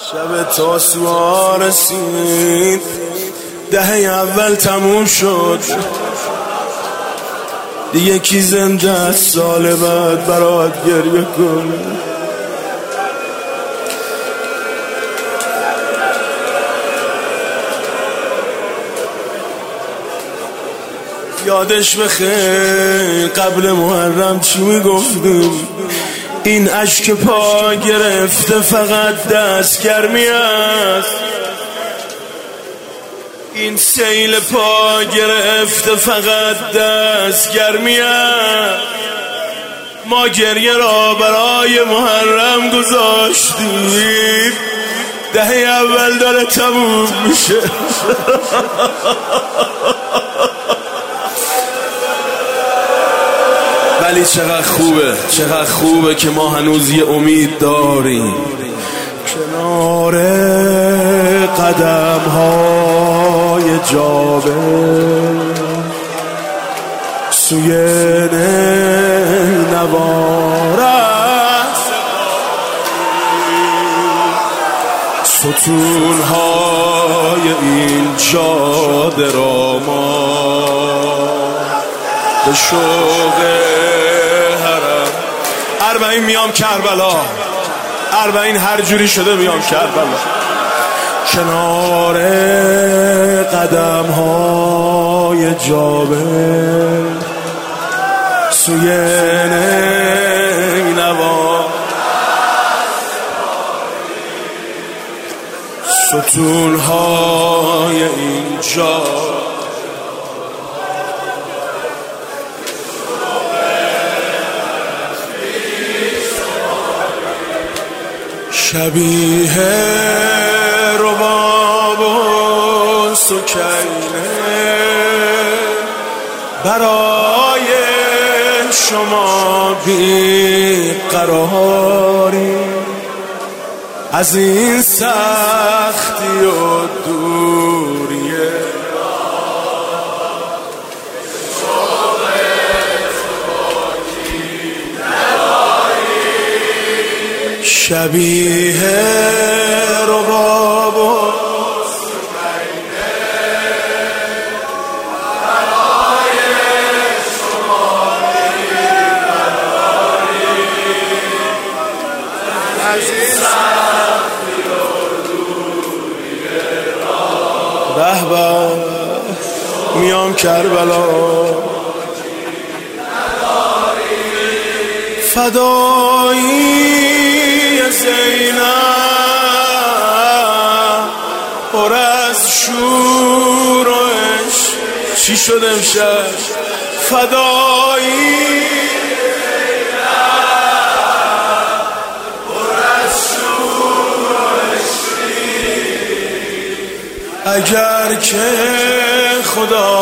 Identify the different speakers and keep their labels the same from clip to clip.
Speaker 1: شب تاسوعا رسید، دهه اول تموم شد، دیگه کی زنده از سال بعد برات گریه کنه؟ یادش بخیر قبل محرم چی میگفتیم؟ این اشک پا گرفته فقط دستگرمی است، این سیل پا گرفته فقط دستگرمی است. ما گریه را برای محرم گذاشتیم، دهه اول داره تموم میشه. ولی چقدر خوبه که ما هنوز یه امید داریم. کنار قدم های جابه سوی نوارت، ستون های این جاده را ما به شوق حرم 40 میام کربلا، 40 هر جوری شده میام کربلا. کنار قدم های جابر سوی نینوا، ستون های اینجا شبیه رباب و سکینه برای شما بیقراری، از این سختی و دوریه شبیه رباب و سکینه برای شما بیقراری، از این سختی و دوریه به میام کربلا، فدایی زینب پر از شور و عشق. چی شد امشب؟ فدایی زینب پر از شور و عشقی، اگر که خدا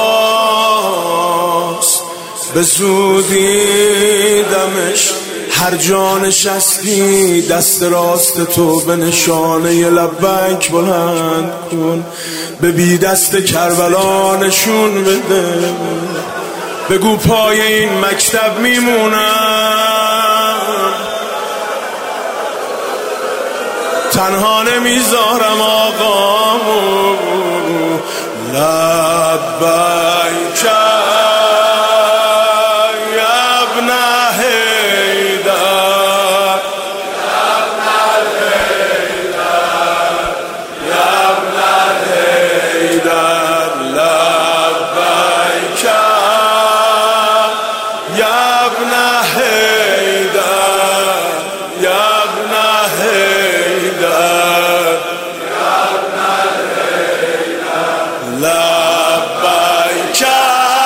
Speaker 1: خواست به زودی دمش هر جا نشستی دست راست تو به نشانه لبیک بلند کن، به بی دست کربلا نشون بده، بگو پای این مکتب میمونم، تنها نمیذارم آقامو. لبیک لبیک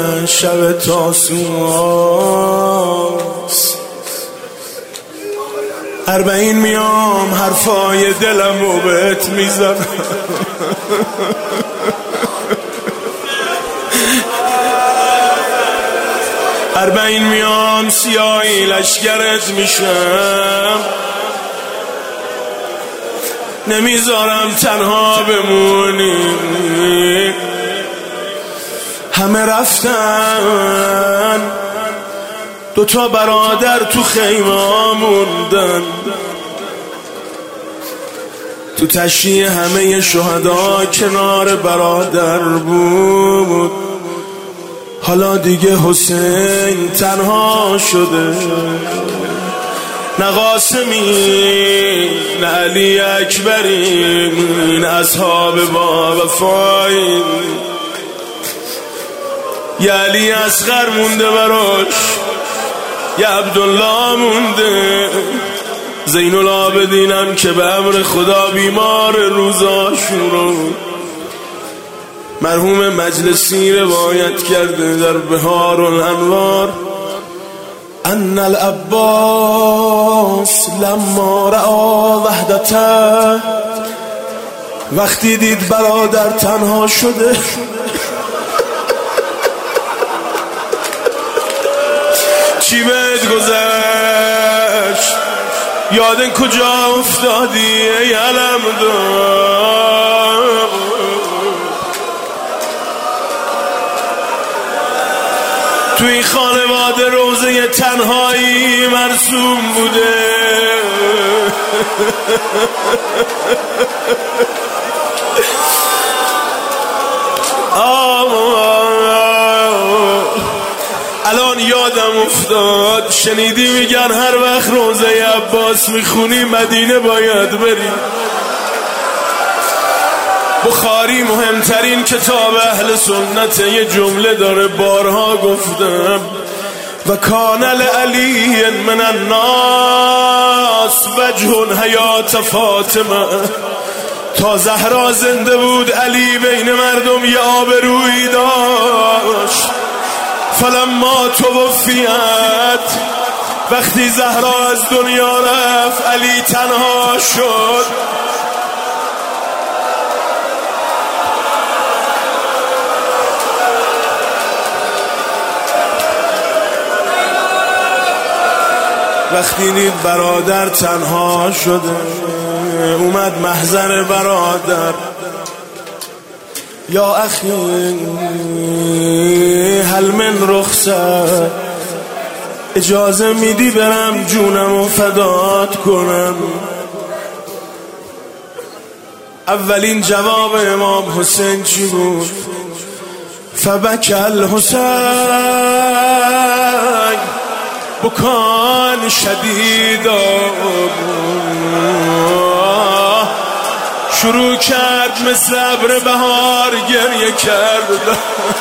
Speaker 1: شب تاسوعاست. 40 میام حرفای دلمو بهت میزنم. 40 میام سیاهی لشکرت میشم، نمیذارم تنها بمونی. همه رفتن، 2 برادر تو خیمه موندن. تو تشییع همه شهدا کنار برادر بود. حالا دیگه حسین تنها شده، نه قاسمی نه علی اکبری نه اصحاب با وفایی. یه علی اصغر مونده براش، یه عبدالله مونده، زین العابدینم که به امر خدا بیمار روزاشون رو مرحوم مجلسی روایت کرده در بهار الانوار. ان العباس لما رأى وحدته، وقتی دید برادر تنها شده چی بهت گذشت؟ یاد کجا افتادی ای علمدار؟ تو این خانواده روزه تنهایی مرسوم بوده. الان یادم افتاد، شنیدی میگن هر وقت روزه عباس میخونی مدینه باید بری. بخاری مهمترین کتاب اهل سنت یه جمله داره، بارها گفتم، و کان لعلی من الناس وجه حیات فاطمه. تا زهرا زنده بود علی بین مردم یه آبرویی داشت. فلما توفیت، وقتی زهرا از دنیا رفت علی تنها شد. وقتی دید برادر تنها شده اومد محضر برادر. یا اخی هل من رخصت، اجازه میدی برم جونمو فدات کنم؟ اولین جواب امام حسین چی بود؟ فبکی الحسین بکان شدیدا. شروع کرد مثل ابر بهار گریه کرد.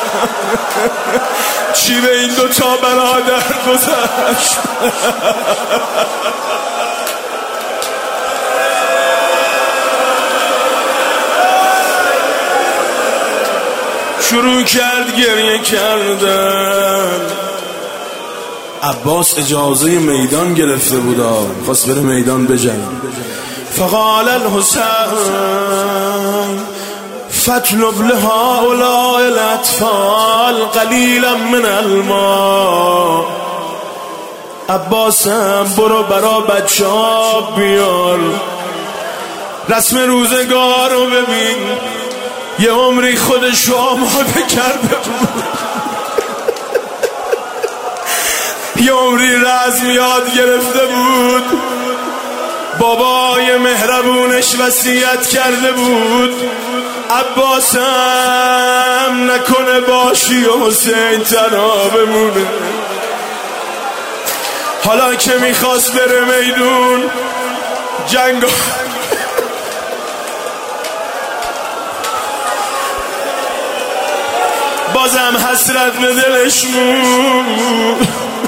Speaker 1: چی به این 2 برادر گذشت؟ شروع کرد گریه کردن. عباس اجازه میدان گرفته بود، خواست بره میدان بجنگه. فقال الحسین فاطلب لهؤلاء الاطفال قلیلا من الماء. عباسم برو برا بچه ها بیار. رسم روزگار رو ببین، یه عمری خودش رو آماده کرده بود. یه عمری رزم یاد گرفته بود. بابای مهربونش وصیت کرده بود عباسم نکنه باشی و حسین تنها بمونه. حالا که میخواست بره میدون جنگ بازم حسرت به دلش بود.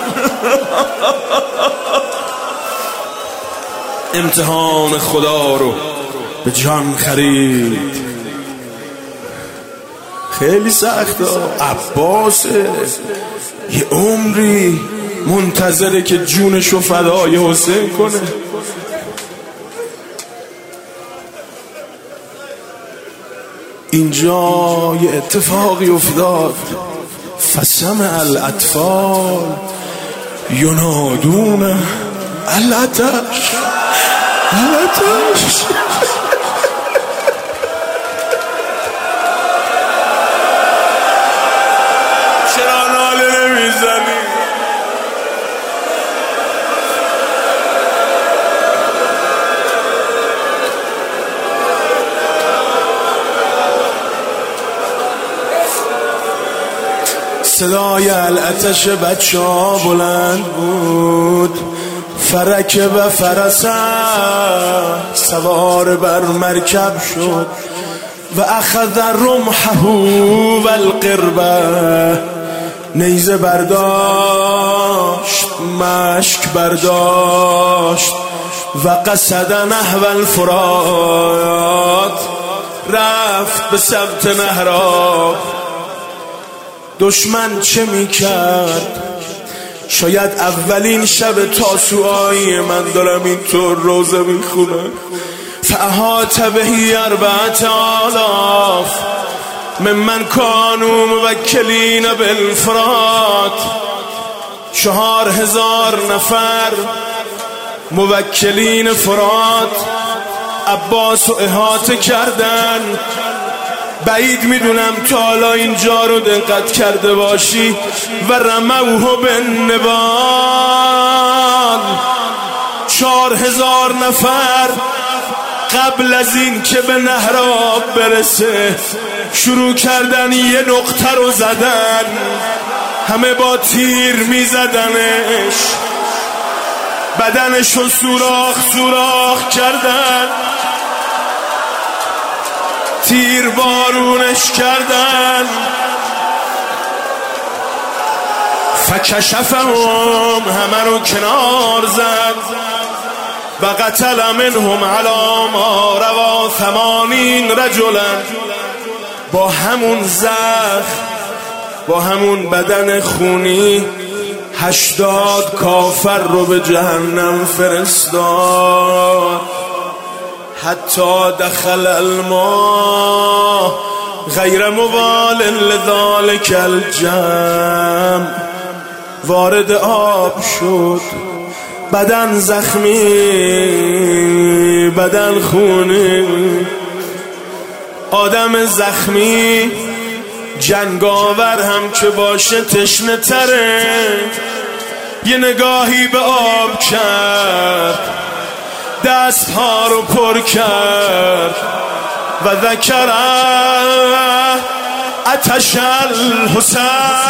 Speaker 1: امتحان خدا رو به جان خرید. خیلی سخته. عباسه یه عمری منتظره که جونشو فدای حسین کنه. اینجا یه اتفاقی افتاد. فسمع الاطفال ینادون العطش العطش. چرا ناله نمیزنی؟ صدای العطش بچه ها بلند بود. فرکب فرسه سوار بر مرکب شد و اخذ رمحه و القربه. نیزه برداشت، مشک برداشت و قصد نحو الفرات. رفت به سمت نهراب. دشمن چه میکرد؟ شاید اولین شب تاسوعایی من دارم اینطور روزه میخونم. فاحاط بهی 4000 ممن کانوا موکلین بالفرات. 4000 نفر موکلین فرات عباس رو احاطه کردن. بعید میدونم تا حالا اینجا رو دقت کرده باشی. و رموه بالنبال. 4000 نفر قبل از این که به نهراب برسه شروع کردن یه نقطه رو زدن. همه با تیر میزدنش، بدنش رو سوراخ سوراخ کردن، تیر بارونش کردن. فکشفهم همه رو کنار زد و قتل منهم علی ما روا 80 رجلا. با همون زخم، با همون بدن خونی 80 کافر رو به جهنم فرستاد. حتی دخل الماء غیر موال لذالک الجمع. وارد آب شد، بدن زخمی، بدن خونی. آدم زخمی جنگاور هم که باشه تشنه تره. یه نگاهی به آب کرد، دستها رو پر کرد و ذکر عطش الحسین.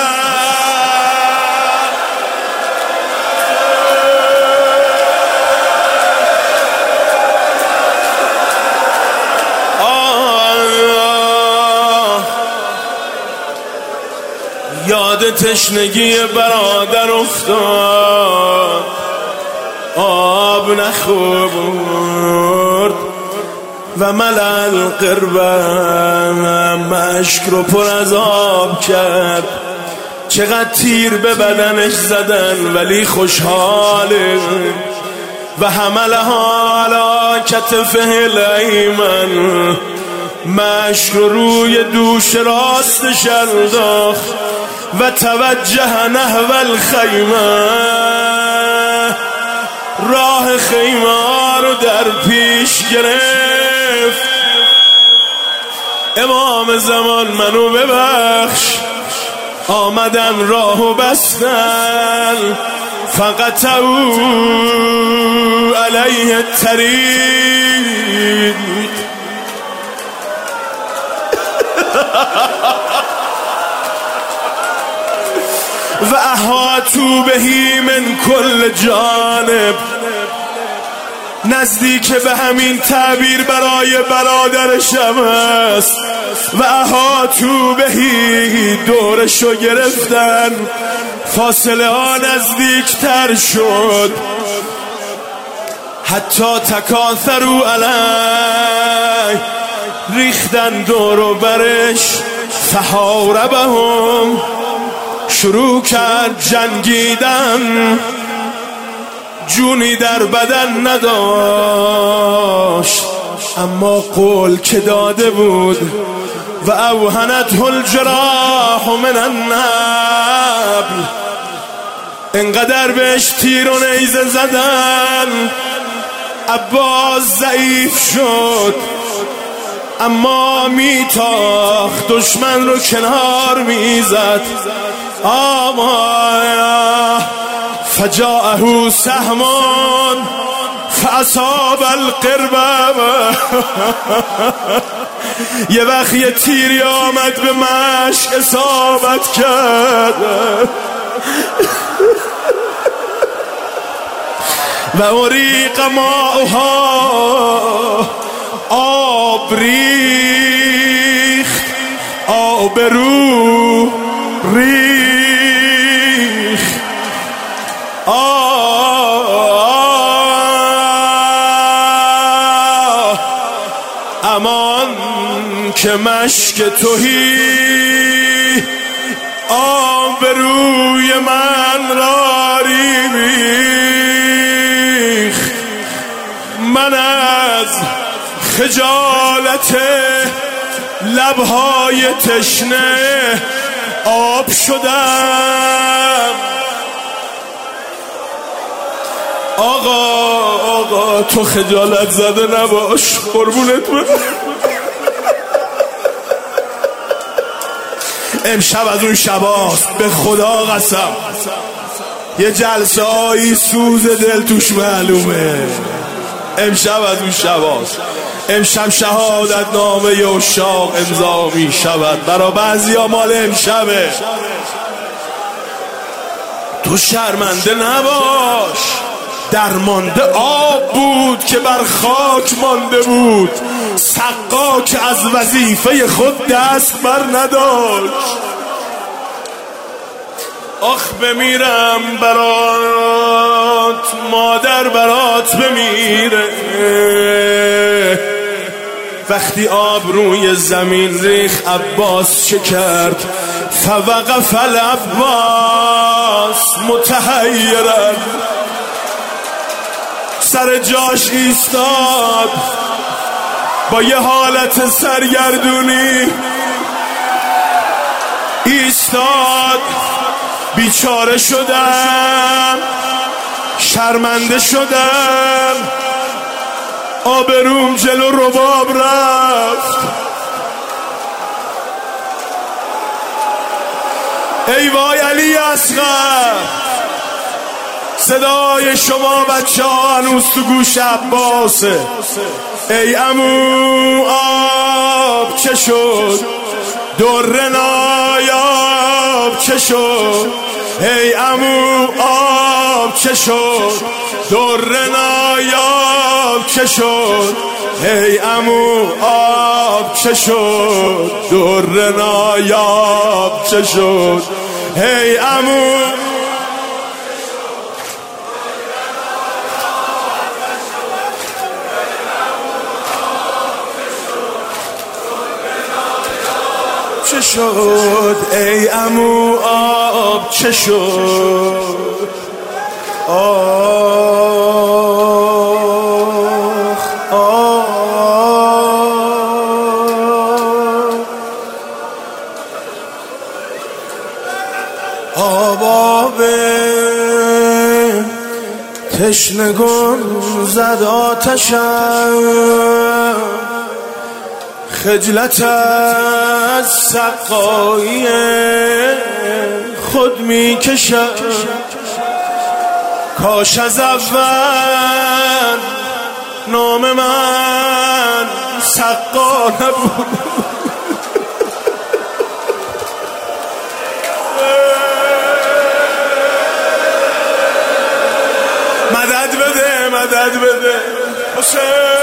Speaker 1: یاد تشنگی برادر افتاد. آب نخورد و ملل قربه. مشک رو پر از آب کرد. چقدر تیر به بدنش زدن ولی خوشحاله. و حملها علی کتفه الایمن. مشک رو روی دوش راستش انداخت و توجه نحو الخیمه. راه خیمه رو در پیش گرفت. امام زمان منو ببخش. آمدن راهو بستن. فقطعوا علیه الطریق. و احاطوا بهی من کل جانب. نزدیک به همین تعبیر برای برادرشم است. و احاطوا بهی، دورشو گرفتن. فاصله ها نزدیک تر شد. حتی تکاثروا علیه، ریختن دور و برش. فحاربهم، شروع کرد جنگیدن، جونی در بدن نداشت، اما قول که داده بود و اوهنته الجراح من النبل، انقدر بهش تیر و نیزه زدن عباس ضعیف شد، اما میتاخت دشمن رو کنار میزد. فجاءه سهم فاصاب القرب. یه وقت یه تیری آمد به مشک اصابت کرد و اریق ماؤها، آب ریخت، آب رو ریخت. امان که مشک تهی آب روی من را ریخت. من از خجالت لبهای تشنه آب شدم. آقا تو خجالت زده نباش، قربونت برم. امشب از اون شباست، به خدا قسم یه جلسه هایی سوز دل توش معلومه. امشب از اون شباست. امشب شهادت نامه عشاق امضا می شود، برا بعضی ها مال امشبه. تو شرمنده نباش، درمانده آب بود که بر خاک مانده بود، سقاک از وظیفه خود دست بر نداشت. آخ بمیرم برات، مادر برات بمیره. وقتی آب روی زمین ریخ عباس چه کرد؟ فوقف العباس متحیرا، سر جاش ایستاد با یه حالت سرگردونی ایستاد. بیچاره شدم، شرمنده شدم، آبروم جلو رباب رفت. ای وای علی اصغر، صدای شما بچه ها هنوز تو گوش عباسه. ای عمو آب چه شد؟ در نایاب چه شد؟ ای عمو آب چه شد؟ در نایاب چه شد؟ ای عمو آب چه شد؟ در نایاب چه شد؟ ای عمو چه شد؟ ای عمو آب چه شد؟ آخ آخ آب تشنگان زد آتشم، خجلت از سقایی خود می کشم. کاش از اول نام من سقا نبود. مدد بده، مدد بده حسین.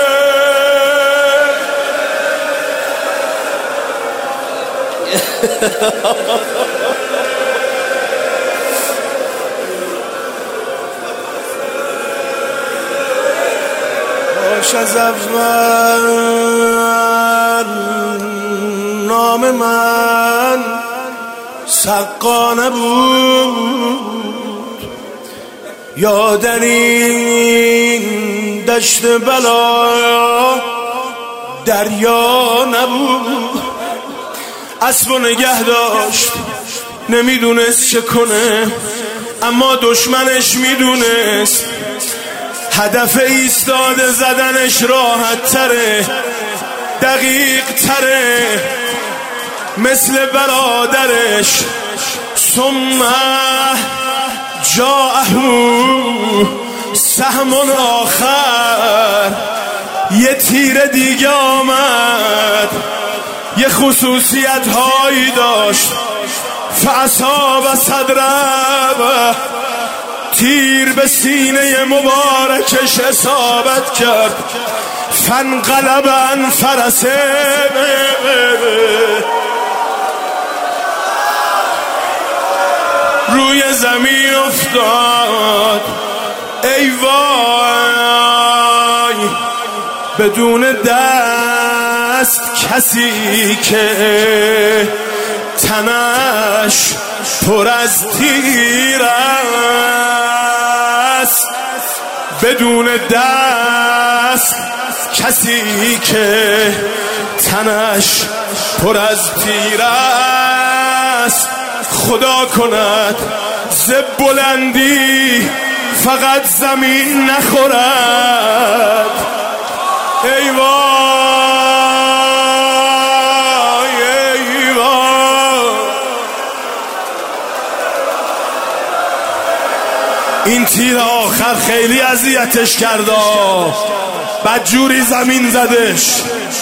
Speaker 1: کاش از اول نام من سقا نبود، یا در این دشت بلا دریا نبود. اسبو نگه داشت نمیدونست چه کنه، اما دشمنش میدونست هدف ایستاده زدنش راحت تره، دقیق تره، مثل برادرش. ثم جاءه سهم آخر، یه تیر دیگه آمد، یه خصوصیت هایی داشت. فاصاب صدره، تیر به سینه مبارکش اصابت کرد. فانقلب عن فرسه، روی زمین افتاد. ای وای، بدون دست کسی که تنش پر از تیر است، بدون دست کسی که تنش پر از تیر است. خدا کند ز بلندی فقط زمین نخورد. ای وای، ای وای، این تیر آخر خیلی اذیتش کرده، بدجوری زمین زدش.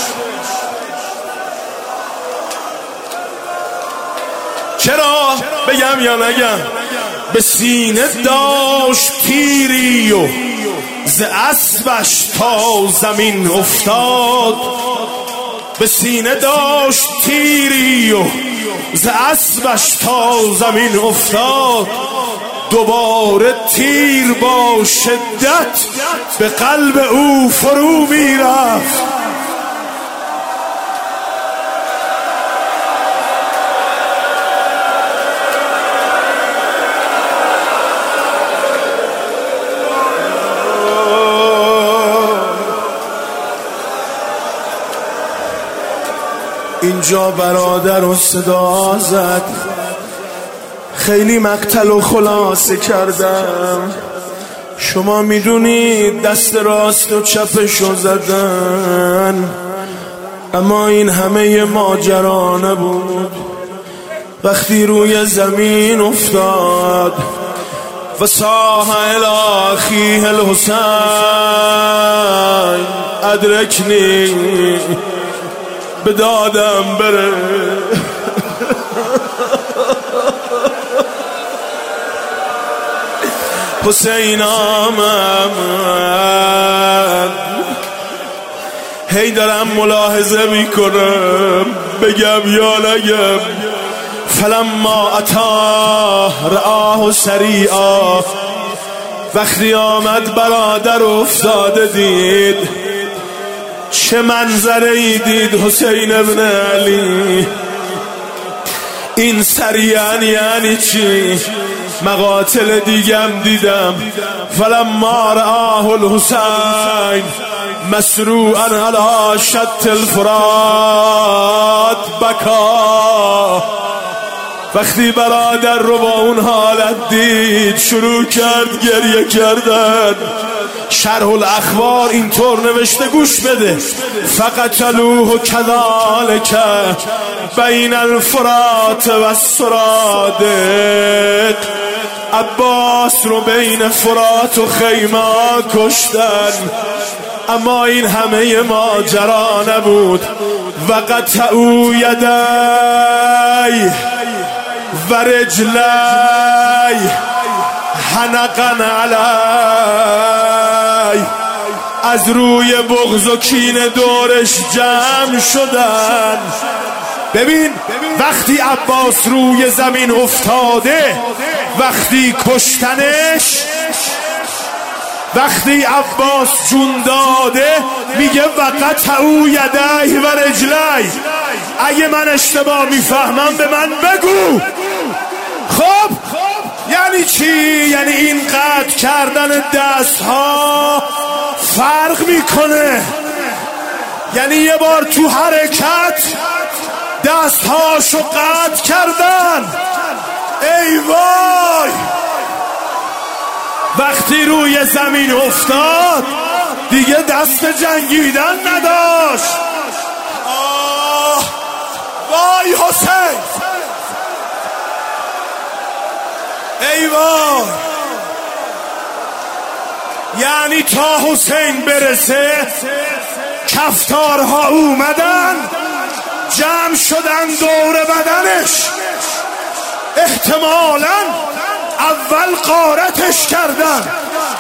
Speaker 1: چرا بگم یا نگم؟ به سینه داشت تیری و ز اسبش تا زمین افتاد. به سینه داشت تیری و ز اسبش تا زمین افتاد. دوباره تیر با شدت به قلب او فرو میرفت. اینجا برادر و صدا زد، خیلی مقتل و خلاصه کردم. شما میدونید دست راست و چپشو زدن، اما این همه ماجرا نبود. وقتی روی زمین افتاد و صاح الی اخیه الحسین ادرکنی، به دادم بره. حسین آمد. هی دارم ملاحظه میکنم بگم یا نگم. فلما اتا رآه سریعا، وقتی آمد برادر افتاده دید. چه منظره ای دید حسین ابن علی؟ این سریعا یعنی چی؟ مقاتل دیگم دیدم. فلما رآه الحسین مسروعا علی شط الفرات بکا. وقتی برادر رو با اون حالت دید شروع کرد گریه کردن. شرح الاخبار اینطور نوشته، گوش بده. فقتلوه کذالک بین الفرات و السرادق. عباس رو بین فرات و خیمه کشتن. اما این همه ماجرا نبود. و قطعوا یدی و رجلی حنقا علی. از روی بغض و کینه دورش جمع شدن. ببین وقتی عباس روی زمین افتاده، وقتی کشتنش وقتی عباس جون داده میگه وقطعوا یدیه و رجلیه. اگه من اشتباه میفهمم به من بگو. خب یعنی چی؟ یعنی این قطع کردن دست ها فرق میکنه. یعنی یه بار تو حرکت دست هاشو قطع کردن. ای وای، وقتی روی زمین افتاد دیگه دست جنگیدن نداشت. وای حسین، ای وای. یعنی تا حسین برسه کفتارها اومدن جمع شدن دور بدنش. احتمالاً اول غارتش کردن.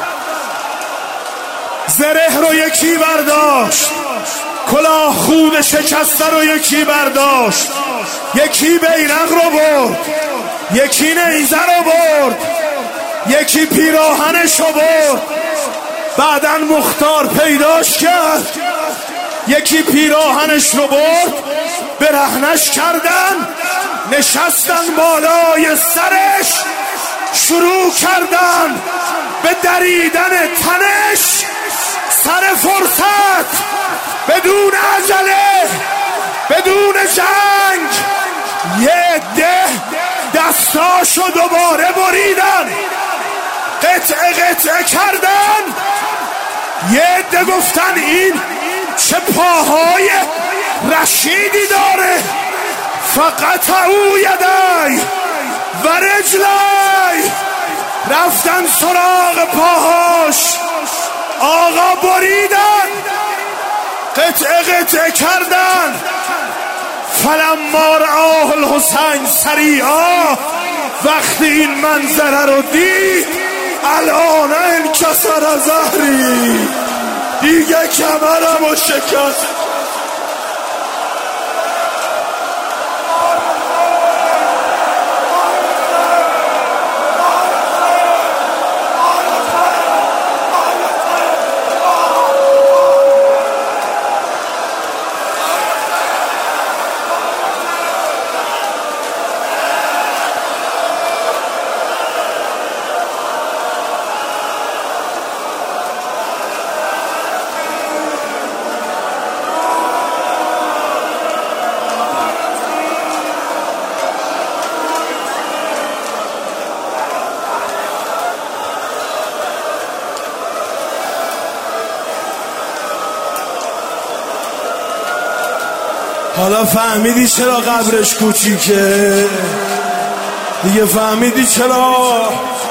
Speaker 1: زره رو یکی برداشت، کلاه خود شکسته رو یکی برداشت، یکی بیرق رو برد، یکی نیزه رو برد، یکی پیراهنش رو برد. بعداً مختار پیداش کرد، یکی پیراهنش رو برد، برهنش کردن، نشستن بالای سرش، شروع کردن به دریدن تنش. سر فرصت، بدون عجله، بدون جنگ، یه عده دستاشو دوباره بریدن، قطعه قطعه کردن. یه عده گفتن این چه پاهای رشیدی داره. فقطعوا یدیه و رجلیه. رفتن سراغ پاهاش، آقا بریدن، قطعه قطعه کردن. فلما رآه الحسین سریعا، وقتی این منظره رو دید الان انکسر ظهری، دیگه کمرمو شکست. حالا فهمیدی چرا قبرش کوچیکه؟ دیگه فهمیدی چرا؟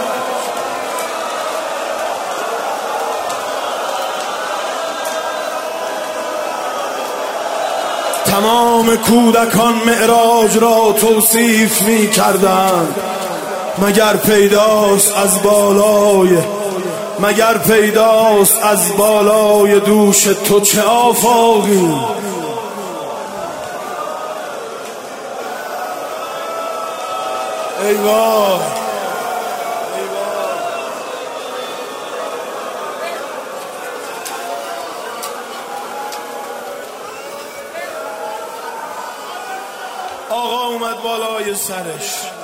Speaker 1: تمام کودکان معراج را توصیف می کردند. مگر پیداست از بالای، مگر پیداست از بالای دوش تو چه آفاقی؟ ای وای، آقا اومد بالای سرش.